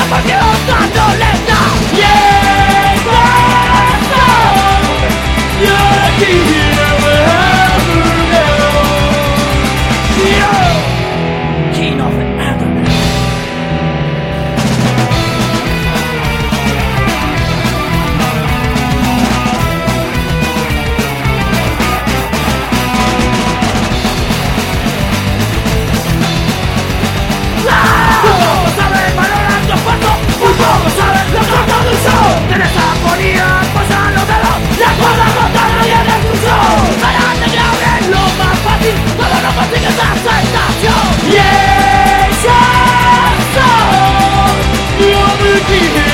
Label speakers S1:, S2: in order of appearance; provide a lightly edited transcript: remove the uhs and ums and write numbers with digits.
S1: cualquier otra violenta. Y es eso. You're here wherever you go. King of the Internet. Todos saben valorar tu esfuerzo, muy pocos saben los costos de un show. Tienes afonía, pasan los dedos, la cuerda cortada y el expulsión. Adelante que abren lo más fácil, todo no consigue esa sensación. Y es eso, yo me quiero.